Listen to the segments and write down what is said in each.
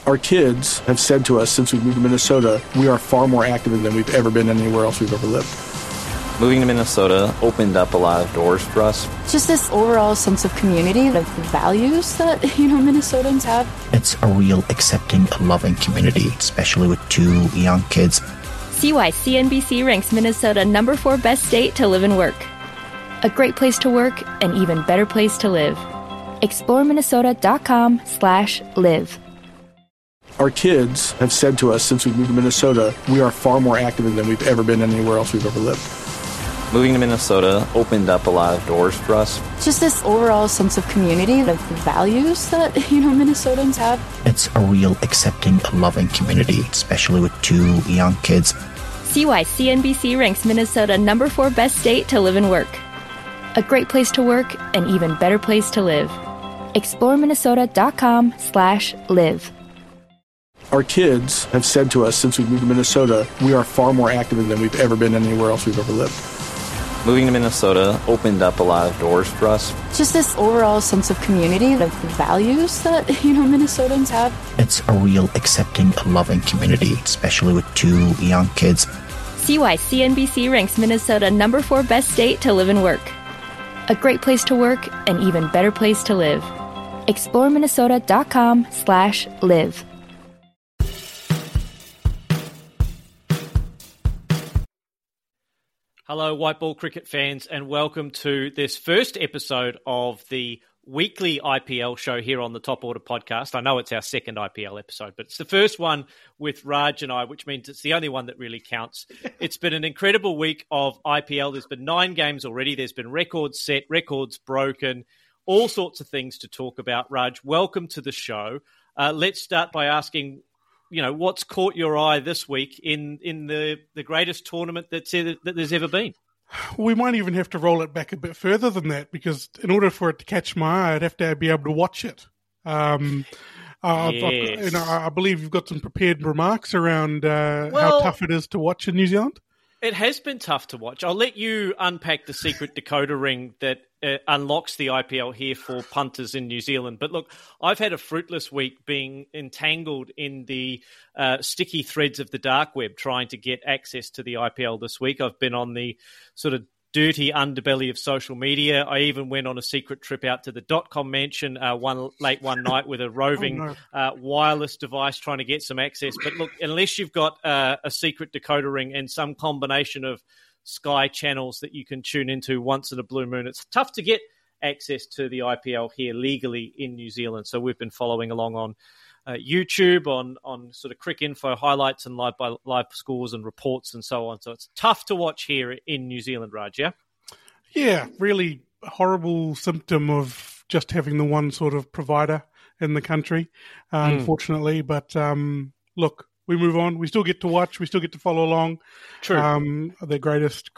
Our kids have said to us since we moved to Minnesota, we are far more active than we've ever been anywhere else we've ever lived. Moving to Minnesota opened up a lot of doors for us. Just this overall sense of community, the values that, Minnesotans have. It's a real accepting, loving community, especially with 2 young kids. See why CNBC ranks Minnesota number 4 best state to live and work. A great place to work, an even better place to live. ExploreMinnesota.com/live. Our kids have said to us since we moved to Minnesota, we are far more active than we've ever been anywhere else we've ever lived. Moving to Minnesota opened up a lot of doors for us. Just this overall sense of community, the values that, Minnesotans have. It's a real accepting, loving community, especially with 2 young kids. See why CNBC ranks Minnesota number 4 best state to live and work. A great place to work, an even better place to live. ExploreMinnesota.com/live. Our kids have said to us since we moved to Minnesota, we are far more active than we've ever been anywhere else we've ever lived. Moving to Minnesota opened up a lot of doors for us. Just this overall sense of community, the values that, Minnesotans have. It's a real accepting, loving community, especially with 2 young kids. See why CNBC ranks Minnesota number 4 best state to live and work. A great place to work, an even better place to live. ExploreMinnesota.com/live. Hello, White Ball Cricket fans, and welcome to this first episode of the weekly IPL show here on the Top Order podcast. I know it's our second IPL episode, but it's the first one with Raj and I, which means it's the only one that really counts. It's been an incredible week of IPL. There's been 9 games already. There's been records set, records broken, all sorts of things to talk about. Raj, welcome to the show. Let's start by asking, what's caught your eye this week in the greatest tournament that there's ever been? We might even have to roll it back a bit further than that, because in order for it to catch my eye, I'd have to be able to watch it. Yes. I believe you've got some prepared remarks around how tough it is to watch in New Zealand. It has been tough to watch. I'll let you unpack the secret decoder ring that unlocks the IPL here for punters in New Zealand. But look, I've had a fruitless week being entangled in the sticky threads of the dark web trying to get access to the IPL this week. I've been on the sort of dirty underbelly of social media. I even went on a secret trip out to the .com mansion one night with a roving wireless device trying to get some access. But look, unless you've got a secret decoder ring and some combination of Sky channels that you can tune into once in a blue moon, it's tough to get access to the IPL here legally in New Zealand. So we've been following along on YouTube, on sort of Crick Info highlights and live scores and reports and so on. So it's tough to watch here in New Zealand, Raj, yeah? Yeah, really horrible symptom of just having the one sort of provider in the country, unfortunately. But look, we move on. We still get to watch. We still get to follow along. True. The greatest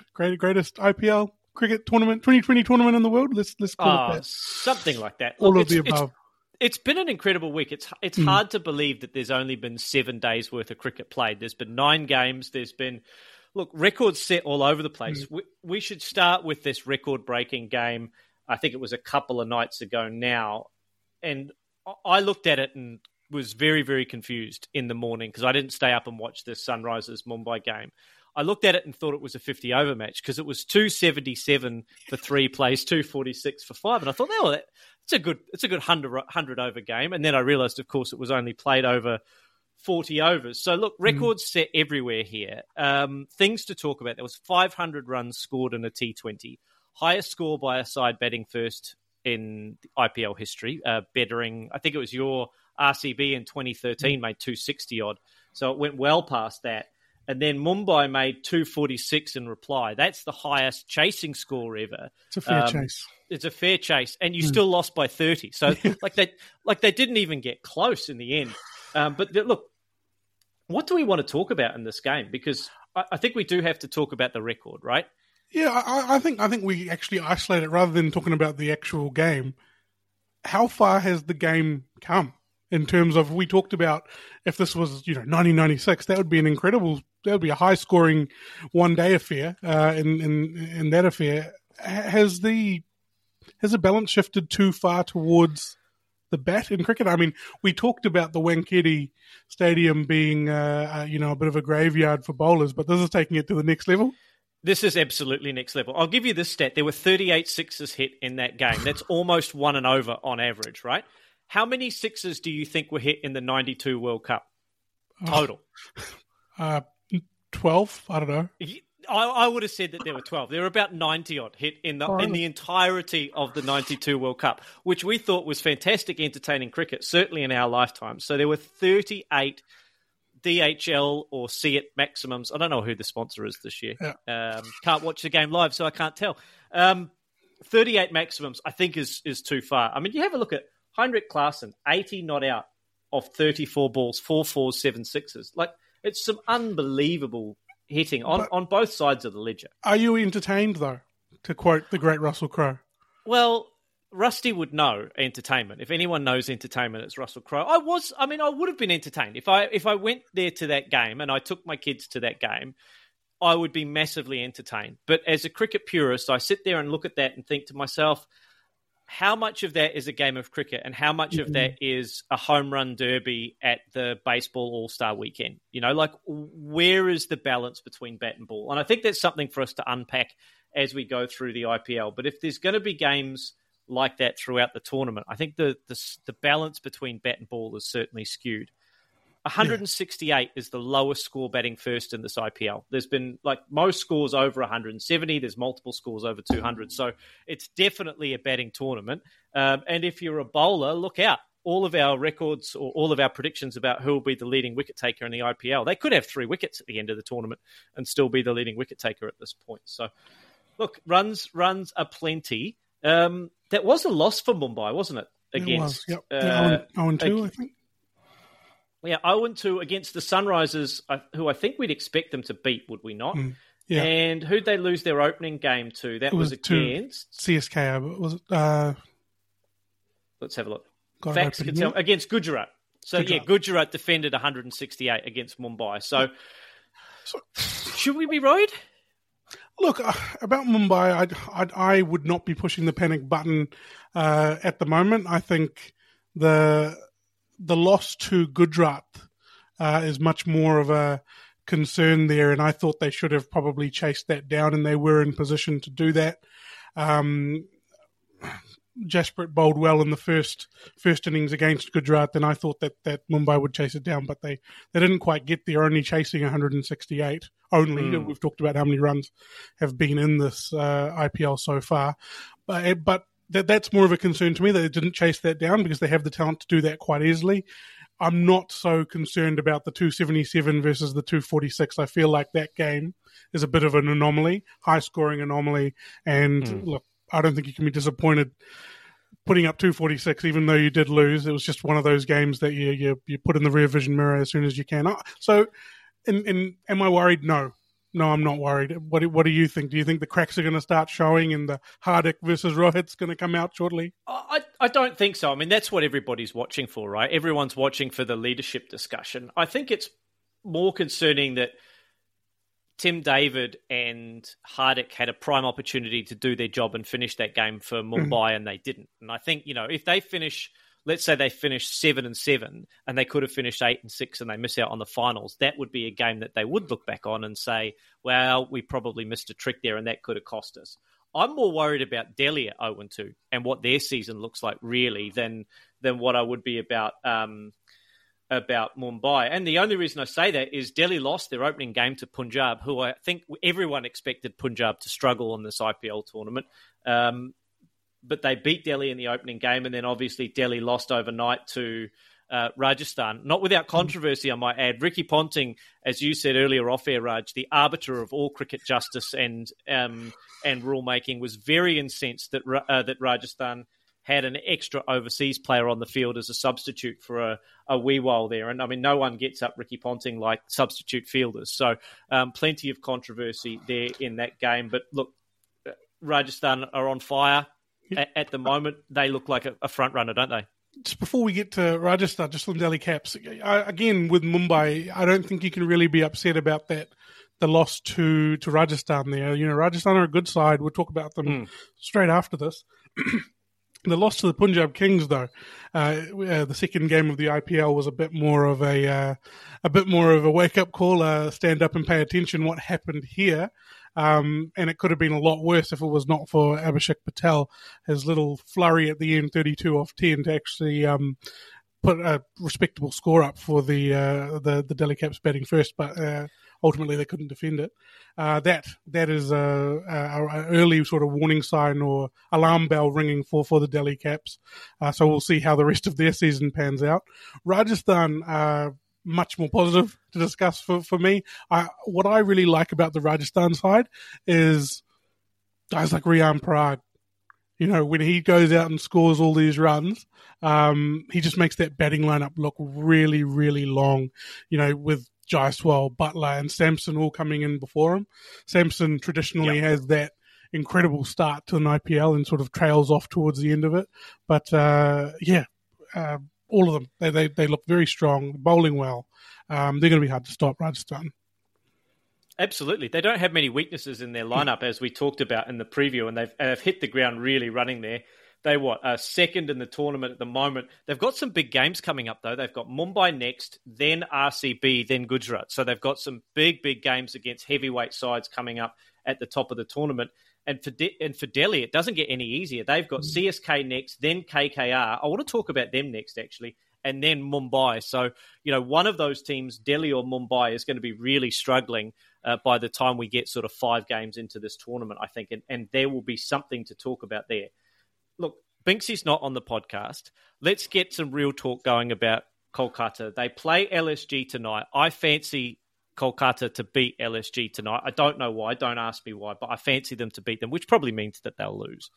IPL cricket tournament, 2020 tournament in the world. Let's call it that. Something like that. All of the above. It's been an incredible week. It's hard to believe that there's only been 7 days worth of cricket played. There's been 9 games. There's been, records set all over the place. We should start with this record-breaking game. I think it was a couple of nights ago now. And I looked at it and was very, very confused in the morning because I didn't stay up and watch this Sunrisers-Mumbai game. I looked at it and thought it was a 50-over match because it was 277 for 3 plays, 246 for 5. And I thought, it's a good 100-over game. And then I realised, of course, it was only played over 40 overs. So, look, records set everywhere here. Things to talk about. There was 500 runs scored in a T20. Highest score by a side batting first in IPL history. Bettering, I think it was your RCB in 2013 made 260-odd. So it went well past that. And then Mumbai made 246 in reply. That's the highest chasing score ever. It's a fair chase. It's a fair chase, and you still lost by 30. So they didn't even get close in the end. But look, what do we want to talk about in this game? Because I think we do have to talk about the record, right? Yeah, I think we actually isolate it rather than talking about the actual game. How far has the game come? In terms of, we talked about if this was 1996, that would be a high scoring one day affair. In that affair, has the balance shifted too far towards the bat in cricket? I mean, we talked about the Wankhede Stadium being, a bit of a graveyard for bowlers, but this is taking it to the next level. This is absolutely next level. I'll give you this stat. There were 38 sixes hit in that game. That's almost 1 and over on average, right? How many sixes do you think were hit in the 92 World Cup total? 12? I don't know. I would have said that there were 12. There were about 90 odd hit in the entirety of the 92 World Cup, which we thought was fantastic, entertaining cricket, certainly in our lifetime. So there were 38 DHL or See It maximums. I don't know who the sponsor is this year. Yeah. Can't watch the game live, so I can't tell. 38 maximums, I think, is too far. I mean, you have a look at Heinrich Klaasen, 80 not out of 34 balls, 4 fours, 7 sixes. Like, it's some unbelievable hitting on both sides of the ledger. Are you entertained, though, to quote the great Russell Crowe? Well, Rusty would know entertainment. If anyone knows entertainment, it's Russell Crowe. I would have been entertained. If I went there to that game and I took my kids to that game, I would be massively entertained. But as a cricket purist, I sit there and look at that and think to myself, how much of that is a game of cricket and how much of that is a home run derby at the baseball all-star weekend? You know, like, where is the balance between bat and ball? And I think that's something for us to unpack as we go through the IPL. But if there's going to be games like that throughout the tournament, I think the balance between bat and ball is certainly skewed. 168 is the lowest score batting first in this IPL. There's been, like, most scores over 170. There's multiple scores over 200. So it's definitely a batting tournament. And if you're a bowler, look out. All of our records or all of our predictions about who will be the leading wicket taker in the IPL, they could have 3 wickets at the end of the tournament and still be the leading wicket taker at this point. So, look, runs are plenty. That was a loss for Mumbai, wasn't it? Against, it was, yep. 0-2, I think. Yeah, 0-2 against the Sunrisers, who I think we'd expect them to beat, would we not? Yeah. And who'd they lose their opening game to? That was against CSK. Was it? Let's have a look. Facts can tell against Gujarat. So Gujarat defended 168 against Mumbai. So should we be worried? Look, about Mumbai, I would not be pushing the panic button at the moment. I think the loss to Gujarat is much more of a concern there, and I thought they should have probably chased that down, and they were in position to do that. Jasprit bowled well in the first innings against Gujarat, and I thought that Mumbai would chase it down, but they didn't quite get there, only chasing 168 only. We've talked about how many runs have been in this IPL so far, but that's more of a concern to me that they didn't chase that down because they have the talent to do that quite easily. I'm not so concerned about the 277 versus the 246. I feel like that game is a bit of an anomaly, high-scoring anomaly, and look, I don't think you can be disappointed putting up 246, even though you did lose. It was just one of those games that you put in the rear vision mirror as soon as you can. So, am I worried? No, I'm not worried. What do you think? Do you think the cracks are going to start showing and the Hardik versus Rohit's going to come out shortly? I don't think so. I mean, that's what everybody's watching for, right? Everyone's watching for the leadership discussion. I think it's more concerning that Tim David and Hardik had a prime opportunity to do their job and finish that game for Mumbai, and they didn't. And I think, if they finish, let's say they finish 7-7, and they could have finished 8-6, and they miss out on the finals, that would be a game that they would look back on and say, well, we probably missed a trick there, and that could have cost us. I'm more worried about Delhi at 0-2 and what their season looks like, really, than what I would be about Mumbai. And the only reason I say that is Delhi lost their opening game to Punjab, who I think everyone expected Punjab to struggle in this IPL tournament. But they beat Delhi in the opening game, and then obviously Delhi lost overnight to Rajasthan. Not without controversy, I might add. Ricky Ponting, as you said earlier off air, Raj, the arbiter of all cricket justice and rulemaking, was very incensed that Rajasthan had an extra overseas player on the field as a substitute for a wee while there. And, I mean, no one gets up Ricky Ponting like substitute fielders. So plenty of controversy there in that game. But, look, Rajasthan are on fire at the moment. They look like a front runner, don't they? Just before we get to Rajasthan, just on Delhi Caps, again, with Mumbai, I don't think you can really be upset about that, the loss to Rajasthan there. Rajasthan are a good side. We'll talk about them straight after this. The loss to the Punjab Kings, though, the second game of the IPL was a bit more of a wake up call. Stand up and pay attention. What happened here? And it could have been a lot worse if it was not for Abhishek Patel, his little flurry at the end, 32 off 10, to actually put a respectable score up for the Delhi Caps batting first, but ultimately they couldn't defend it. That is a early sort of warning sign or alarm bell ringing for the Delhi Caps. So we'll see how the rest of their season pans out. Rajasthan, much more positive to discuss for me. What I really like about the Rajasthan side is guys like Riyan Parag. You know, when he goes out and scores all these runs, he just makes that batting lineup look really, really long. You know, with Jaiswal, Butler, and Samson all coming in before him. Samson traditionally has that incredible start to an IPL and sort of trails off towards the end of it. But all of them, they look very strong, bowling well. They're going to be hard to stop, Rajasthan. Absolutely. They don't have many weaknesses in their lineup, as we talked about in the preview, and they've hit the ground really running there. They are second in the tournament at the moment. They've got some big games coming up, though. They've got Mumbai next, then RCB, then Gujarat. So they've got some big games against heavyweight sides coming up at the top of the tournament. And for Delhi, it doesn't get any easier. They've got CSK next, then KKR. I want to talk about them next, actually, and then Mumbai. So, you know, one of those teams, Delhi or Mumbai, is going to be really struggling by the time we get sort of 5 games into this tournament, I think. And there will be something to talk about there. Look, Binksy's not on the podcast. Let's get some real talk going about Kolkata. They play LSG tonight. I fancy Kolkata to beat LSG tonight. I don't know why. Don't ask me why, but I fancy them to beat them, which probably means that they'll lose.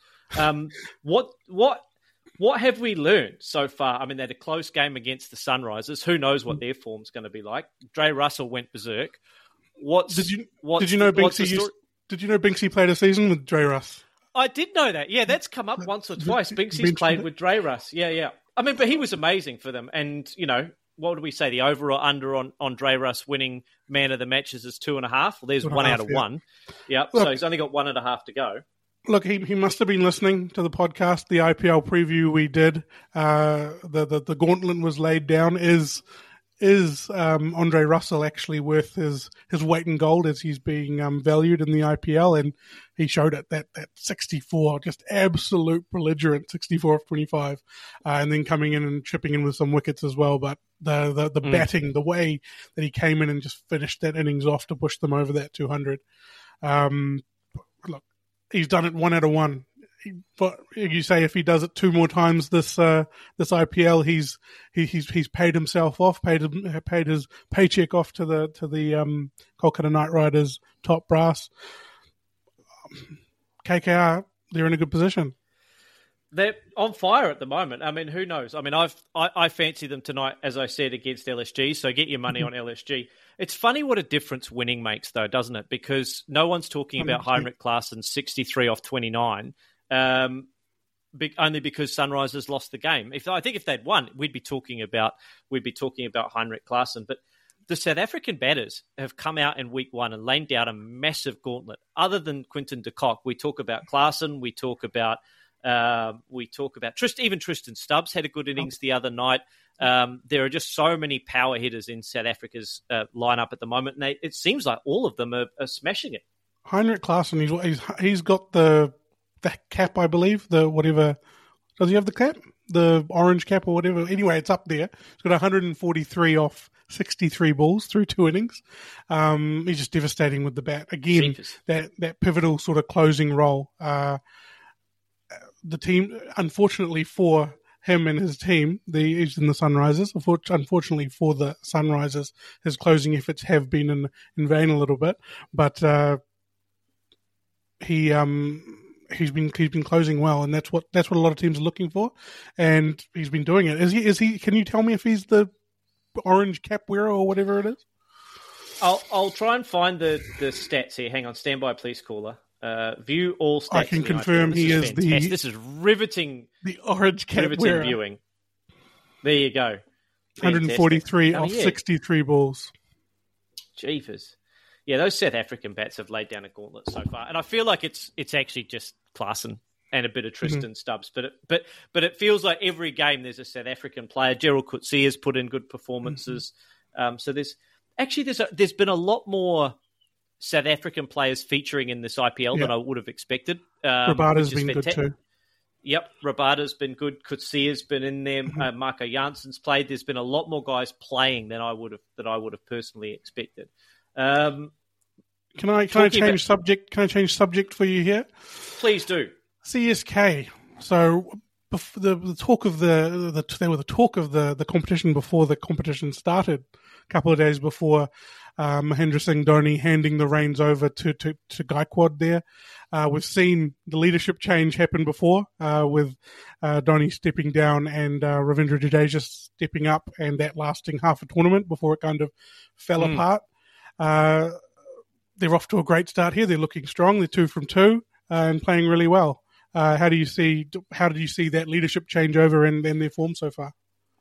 What have we learned so far? I mean, they had a close game against the Sunrisers. Who knows what their form's going to be like? Dre Russell went berserk. Did you know Binksy played a season with Dre Russ? I did know that. Yeah, that's come up once or twice. Binksy's played with Dre Russ. Yeah. I mean, but he was amazing for them. And, you know, what do we say? The over or under on Dre Russ winning man of the matches is 2.5. Well, there's 1 out of 1. Yep. So he's only got 1.5 to go. Look, he must have been listening to the podcast, the IPL preview we did. The gauntlet was laid down. Is Andre Russell actually worth his weight in gold as he's being valued in the IPL? And he showed it, that 64, just absolute belligerent 64 of 25, and then coming in and chipping in with some wickets as well. But the batting, the way that he came in and just finished that innings off to push them over that 200. Look, he's done it 1 out of 1. But you say if he does it 2 more times this IPL, he's paid himself off, paid his paycheck off to the Kolkata Knight Riders top brass. KKR, they're in a good position. They're on fire at the moment. I mean, who knows? I mean, I fancy them tonight, as I said, against LSG. So get your money on LSG. It's funny what a difference winning makes, though, doesn't it? Because no one's talking about Heinrich Klaasen's 63 off 29. Only because Sunrisers lost the game. I think if they'd won, we'd be talking about Heinrich Klaasen. But the South African batters have come out in week 1 and laid down a massive gauntlet. Other than Quinton de Kock, we talk about Klaasen, we talk about even Tristan Stubbs had a good innings the other night. There are just so many power hitters in South Africa's lineup at the moment, and it seems like all of them are smashing it. Heinrich Klaasen, he's got the cap, I believe, does he have the cap? The orange cap or whatever. Anyway, it's up there. He's got 143 off 63 balls through 2 innings. He's just devastating with the bat. Again, that pivotal sort of closing role. The team, unfortunately for him and his team, he's in the Sunrisers. Unfortunately for the Sunrisers, his closing efforts have been in vain a little bit. But he's been closing well, and that's what a lot of teams are looking for, and he's been doing it. Is he? Can you tell me if he's the orange cap wearer or whatever it is? I'll try and find the stats here. Hang on, stand by, please, caller. View all stats. I can confirm he is fantastic. This is riveting. The orange cap wearer. Viewing. There you go. 143 off 63 balls. Jeepers. Yeah, those South African bats have laid down a gauntlet so far, and I feel like it's actually just Klaasen. and a bit of Tristan Stubbs. But it feels like every game there's a South African player. Gerald Coetzee has put in good performances. So there's been a lot more South African players featuring in this IPL than I would have expected. Rabada's been good too. Yep, Rabada's been good. Coetzee has been in there. Marco Janssen's played. There's been a lot more guys playing than I would have personally expected. Can I change subject? Can I change subject for you here? Please do. CSK. So the talk of there was the talk of the competition before the competition started. A couple of days before Mahendra Singh Dhoni handing the reins over to Gaikwad there. We've seen the leadership change happen before with Dhoni stepping down and Ravindra Jadeja stepping up, and that lasting half a tournament before it kind of fell apart. They're off to a great start here. They're looking strong. They're 2 from 2 and playing really well. How did you see that leadership change over and their form so far?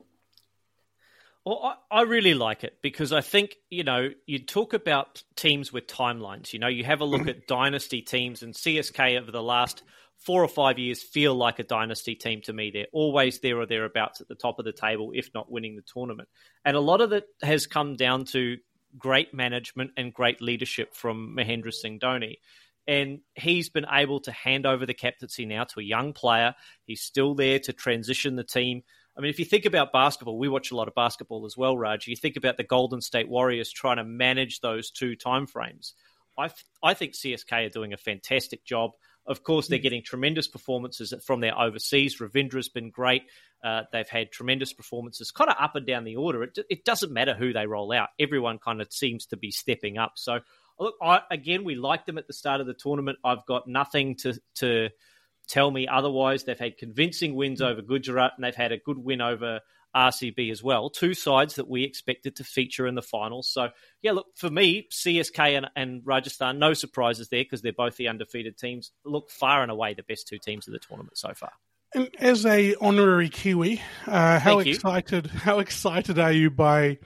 Well, I really like it because I think, you talk about teams with timelines. You have a look at dynasty teams, and CSK over the last 4 or 5 years feel like a dynasty team to me. They're always there or thereabouts at the top of the table, if not winning the tournament. And a lot of it has come down to great management and great leadership from Mahendra Singh Dhoni. And he's been able to hand over the captaincy now to a young player. He's still there to transition the team. I mean, if you think about basketball, we watch a lot of basketball as well, Raj. You think about the Golden State Warriors trying to manage those 2 timeframes. I think CSK are doing a fantastic job. Of course, they're getting tremendous performances from their overseas. Ravindra's been great. They've had tremendous performances kind of up and down the order. It doesn't matter who they roll out. Everyone kind of seems to be stepping up. So, look, we liked them at the start of the tournament. I've got nothing to tell me otherwise. They've had convincing wins over Gujarat, and they've had a good win over RCB as well. 2 sides that we expected to feature in the finals. So, yeah, look, for me, CSK and Rajasthan, no surprises there because they're both the undefeated teams. Look, far and away the best 2 teams of the tournament so far. And as a honorary Kiwi, how excited are you by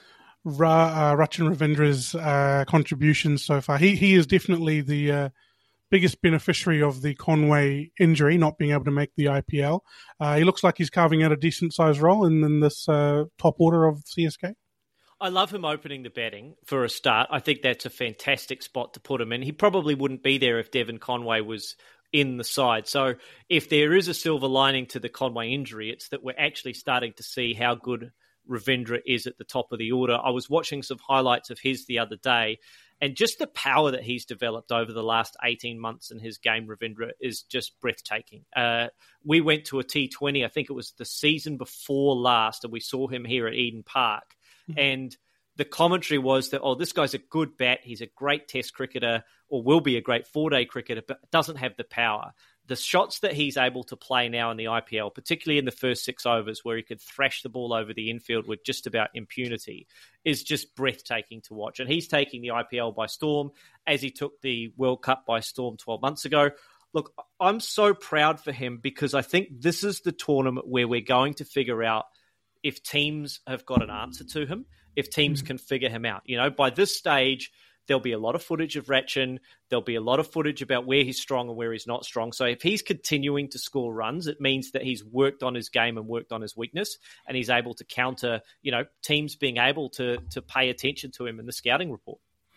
Rachin Ravindra's contributions so far? He is definitely the biggest beneficiary of the Conway injury, not being able to make the IPL. He looks like he's carving out a decent-sized role in this top order of CSK. I love him opening the batting for a start. I think that's a fantastic spot to put him in. He probably wouldn't be there if Devon Conway was in the side. So if there is a silver lining to the Conway injury, it's that we're actually starting to see how good Ravindra is at the top of the order. I was watching some highlights of his the other day, and just the power that he's developed over the last 18 months in his game, Ravindra, is just breathtaking. We went to a T20, I think it was the season before last, and we saw him here at Eden Park. And the commentary was that, this guy's a good bat, he's a great test cricketer, or will be a great 4-day cricketer, but doesn't have the power. The shots that he's able to play now in the IPL, particularly in the first 6 overs where he could thrash the ball over the infield with just about impunity, is just breathtaking to watch. And he's taking the IPL by storm as he took the World Cup by storm 12 months ago. Look, I'm so proud for him because I think this is the tournament where we're going to figure out if teams have got an answer to him, if teams can figure him out. By this stage, there'll be a lot of footage of Rachin. There'll be a lot of footage about where he's strong and where he's not strong. So if he's continuing to score runs, it means that he's worked on his game and worked on his weakness, and he's able to counter, teams being able to pay attention to him in the scouting report.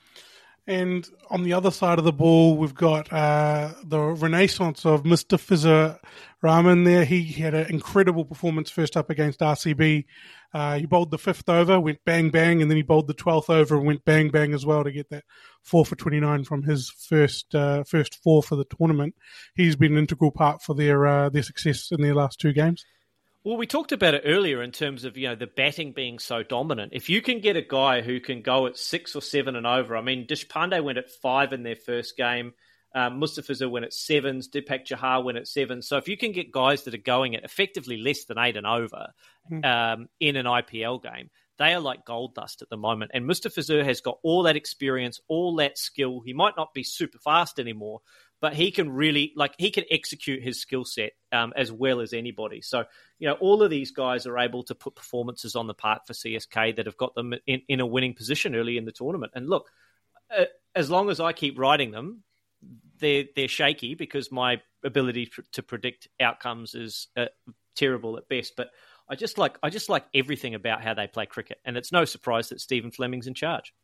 And on the other side of the ball, we've got the renaissance of Mr. Fizzer Rahman there. He had an incredible performance first up against RCB. He bowled the 5th over, went bang, bang, and then he bowled the 12th over and went bang, bang as well to get that 4 for 29 from his first 4 for the tournament. He's been an integral part for their success in their last 2 games. Well, we talked about it earlier in terms of, the batting being so dominant. If you can get a guy who can go at 6 or 7 and over, I mean, Deshpande went at 5 in their first game. Mustafizur went at 7s. Deepak Chahar went at 7. So if you can get guys that are going at effectively less than 8 and over in an IPL game, they are like gold dust at the moment. And Mustafizur has got all that experience, all that skill. He might not be super fast anymore, but he can really, he can execute his skill set as well as anybody. So, all of these guys are able to put performances on the park for CSK that have got them in a winning position early in the tournament. And look, as long as I keep riding them, they're shaky because my ability to predict outcomes is terrible at best. But I just like everything about how they play cricket, and it's no surprise that Stephen Fleming's in charge.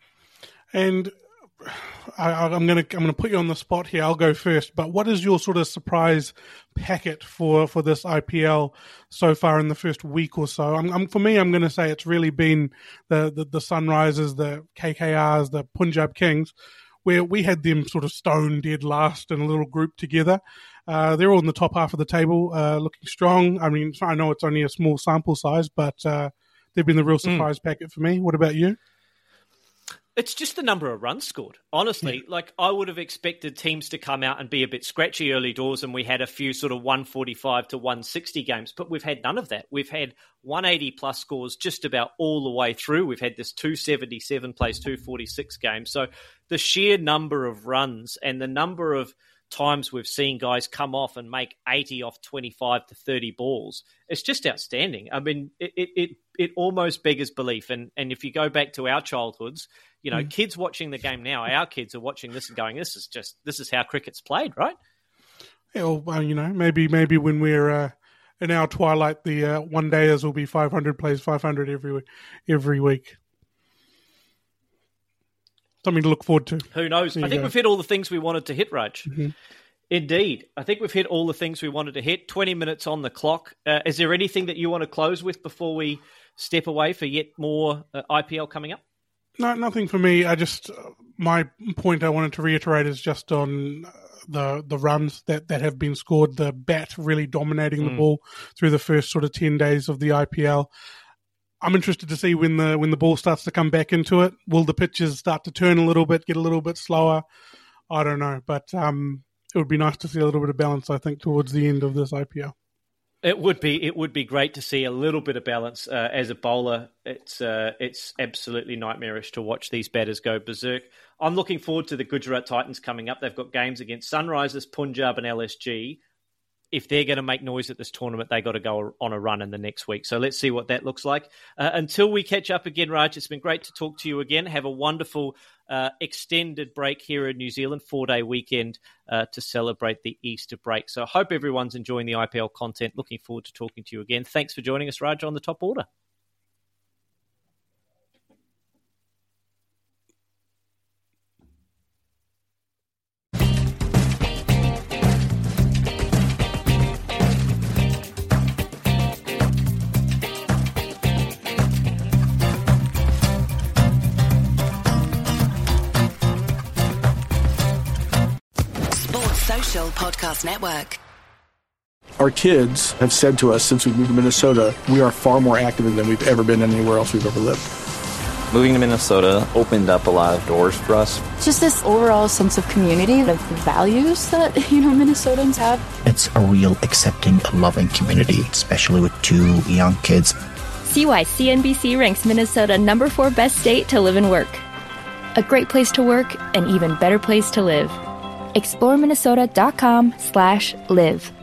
And I'm going to put you on the spot here. I'll go first. But what is your sort of surprise packet for this IPL so far in the first week or so? For me, I'm going to say it's really been the Sunrisers, the KKRs, the Punjab Kings, where we had them sort of stone dead last in a little group together. They're all in the top half of the table, looking strong. I mean, I know it's only a small sample size, but they've been the real surprise packet for me. What about you? It's just the number of runs scored. Honestly, like I would have expected teams to come out and be a bit scratchy early doors, and we had a few sort of 145 to 160 games, but we've had none of that. We've had 180 plus scores just about all the way through. We've had this 277 plays 246 game. So the sheer number of runs and the number of times we've seen guys come off and make 80 off 25 to 30 balls, it's just outstanding. I mean, it almost beggars belief. And if you go back to our childhoods, you know, kids watching the game now, our kids are watching this and going, this is how cricket's played, right? Yeah, well, you know, maybe when we're in our twilight, the one-dayers will be 500 plays 500 every week. Something to look forward to. Who knows? I think we've hit all the things we wanted to hit, Raj. Mm-hmm. Indeed. I think we've hit all the things we wanted to hit. 20 minutes on the clock. Is there anything that you want to close with before we step away for yet more IPL coming up? No, nothing for me. My point I wanted to reiterate is just on the runs that have been scored, the bat really dominating the ball through the first sort of 10 days of the IPL. I'm interested to see when the ball starts to come back into it. Will the pitches start to turn a little bit, get a little bit slower? I don't know, but it would be nice to see a little bit of balance, I think, towards the end of this IPL. It would be great to see a little bit of balance. As a bowler, it's absolutely nightmarish to watch these batters go berserk. I'm looking forward to the Gujarat Titans coming up. They've got games against Sunrisers, Punjab and LSG. If they're going to make noise at this tournament, they got to go on a run in the next week. So let's see what that looks like. Until we catch up again, Raj, it's been great to talk to you again. Have a wonderful extended break here in New Zealand, 4-day weekend to celebrate the Easter break. So I hope everyone's enjoying the IPL content. Looking forward to talking to you again. Thanks for joining us, Raj, on the Top Order. Podcast Network. Our kids have said to us since we moved to Minnesota, we are far more active than we've ever been anywhere else we've ever lived. Moving to Minnesota opened up a lot of doors for us. Just this overall sense of community, the values that, Minnesotans have. It's a real accepting, loving community, especially with 2 young kids. See why CNBC ranks Minnesota number 4 best state to live and work. A great place to work, an even better place to live. ExploreMinnesota.com/live.